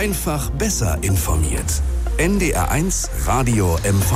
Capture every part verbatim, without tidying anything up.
Einfach besser informiert. N D R eins Radio M V.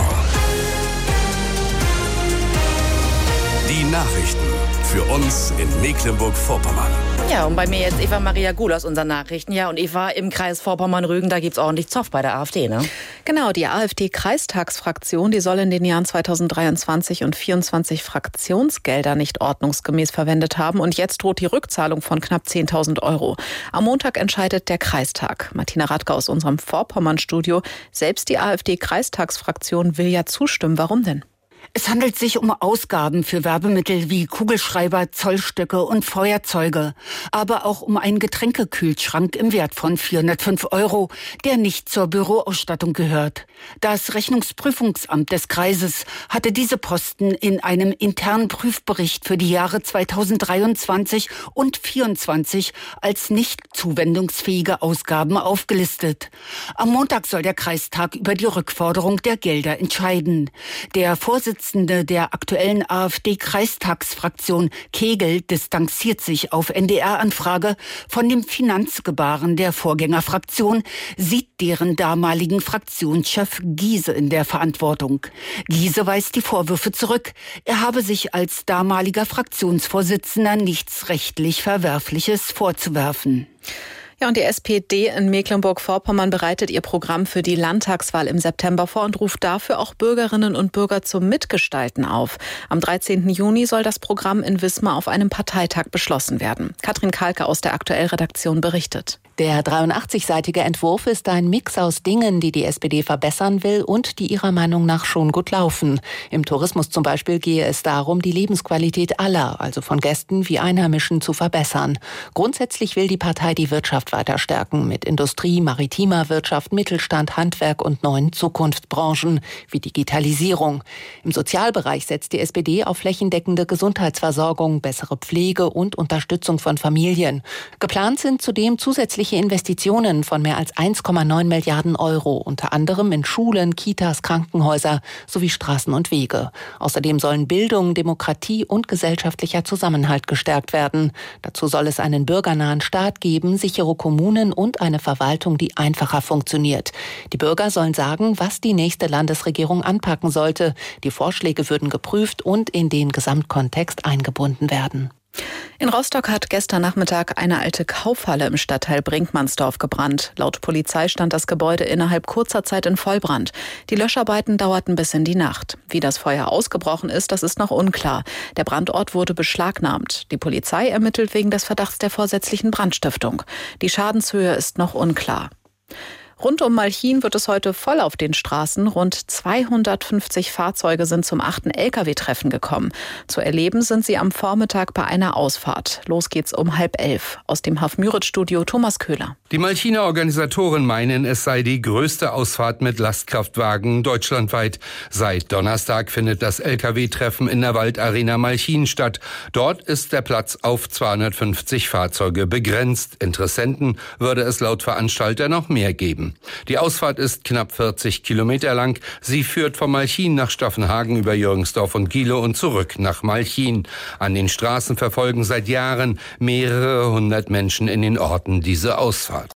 Die Nachrichten für uns in Mecklenburg-Vorpommern. Ja, und bei mir jetzt Eva Maria Guhl aus unseren Nachrichten. Ja, und Eva, im Kreis Vorpommern-Rügen, da gibt's ordentlich Zoff bei der AfD, ne? Genau, die AfD-Kreistagsfraktion, die soll in den Jahren zweitausenddreiundzwanzig und vierundzwanzig Fraktionsgelder nicht ordnungsgemäß verwendet haben. Und jetzt droht die Rückzahlung von knapp zehntausend Euro. Am Montag entscheidet der Kreistag. Martina Radke aus unserem Vorpommern-Studio. Selbst die AfD-Kreistagsfraktion will ja zustimmen. Warum denn? Es handelt sich um Ausgaben für Werbemittel wie Kugelschreiber, Zollstöcke und Feuerzeuge, aber auch um einen Getränkekühlschrank im Wert von vierhundertfünf Euro, der nicht zur Büroausstattung gehört. Das Rechnungsprüfungsamt des Kreises hatte diese Posten in einem internen Prüfbericht für die Jahre zweitausenddreiundzwanzig und zweitausendvierundzwanzig als nicht zuwendungsfähige Ausgaben aufgelistet. Am Montag soll der Kreistag über die Rückforderung der Gelder entscheiden. Der Vorsitzende der aktuellen AfD-Kreistagsfraktion, Kegel, distanziert sich auf N D R-Anfrage von dem Finanzgebaren der Vorgängerfraktion, sieht deren damaligen Fraktionschef Giese in der Verantwortung. Giese weist die Vorwürfe zurück. Er habe sich als damaliger Fraktionsvorsitzender nichts rechtlich Verwerfliches vorzuwerfen. Ja, und die S P D in Mecklenburg-Vorpommern bereitet ihr Programm für die Landtagswahl im September vor und ruft dafür auch Bürgerinnen und Bürger zum Mitgestalten auf. Am dreizehnten Juni soll das Programm in Wismar auf einem Parteitag beschlossen werden. Katrin Kalke aus der Aktuell-Redaktion berichtet. Der dreiundachtzig-seitige Entwurf ist ein Mix aus Dingen, die die S P D verbessern will und die ihrer Meinung nach schon gut laufen. Im Tourismus zum Beispiel gehe es darum, die Lebensqualität aller, also von Gästen wie Einheimischen, zu verbessern. Grundsätzlich will die Partei die Wirtschaft weiter stärken mit Industrie, maritimer Wirtschaft, Mittelstand, Handwerk und neuen Zukunftsbranchen wie Digitalisierung. Im Sozialbereich setzt die S P D auf flächendeckende Gesundheitsversorgung, bessere Pflege und Unterstützung von Familien. Geplant sind zudem zusätzliche Investitionen von mehr als eins Komma neun Milliarden Euro, unter anderem in Schulen, Kitas, Krankenhäuser sowie Straßen und Wege. Außerdem sollen Bildung, Demokratie und gesellschaftlicher Zusammenhalt gestärkt werden. Dazu soll es einen bürgernahen Staat geben, sichere Kommunen und eine Verwaltung, die einfacher funktioniert. Die Bürger sollen sagen, was die nächste Landesregierung anpacken sollte. Die Vorschläge würden geprüft und in den Gesamtkontext eingebunden werden. In Rostock hat gestern Nachmittag eine alte Kaufhalle im Stadtteil Brinkmannsdorf gebrannt. Laut Polizei stand das Gebäude innerhalb kurzer Zeit in Vollbrand. Die Löscharbeiten dauerten bis in die Nacht. Wie das Feuer ausgebrochen ist, das ist noch unklar. Der Brandort wurde beschlagnahmt. Die Polizei ermittelt wegen des Verdachts der vorsätzlichen Brandstiftung. Die Schadenshöhe ist noch unklar. Rund um Malchin wird es heute voll auf den Straßen. Rund zweihundertfünfzig Fahrzeuge sind zum achten L K W-Treffen gekommen. Zu erleben sind sie am Vormittag bei einer Ausfahrt. Los geht's um halb elf. Aus dem Haf-Müritz-Studio Thomas Köhler. Die Malchiner Organisatoren meinen, es sei die größte Ausfahrt mit Lastkraftwagen deutschlandweit. Seit Donnerstag findet das L K W-Treffen in der Waldarena Malchin statt. Dort ist der Platz auf zweihundertfünfzig Fahrzeuge begrenzt. Interessenten würde es laut Veranstalter noch mehr geben. Die Ausfahrt ist knapp vierzig Kilometer lang. Sie führt von Malchin nach Staffenhagen über Jürgensdorf und Giele und zurück nach Malchin. An den Straßen verfolgen seit Jahren mehrere hundert Menschen in den Orten diese Ausfahrt.